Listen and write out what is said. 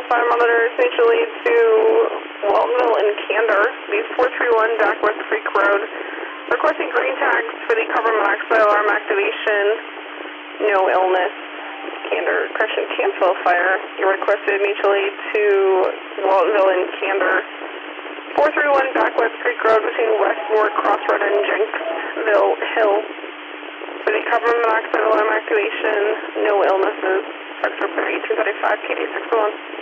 fire monitors mutual lead to Waltonville and Candor. These 431 Backwoods Creek Road. Requesting green tags for the carbon monoxide alarm activation. No illness. Canfield fire. You requested mutual aid to Waltonville and Candor. 431 Backwoods Creek Road between Westmore Crossroad and Jenksville Hill. For the carbon monoxide alarm activation, no illnesses. Text report 1835 PD 601.